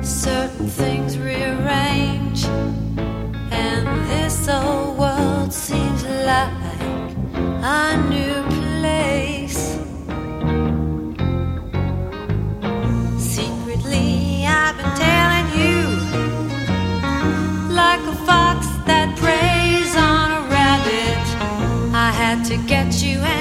certain things rearrange, and this old world seems like a new place. Secretly I've been telling you, like a fox that preys on a rabbit, I had to get you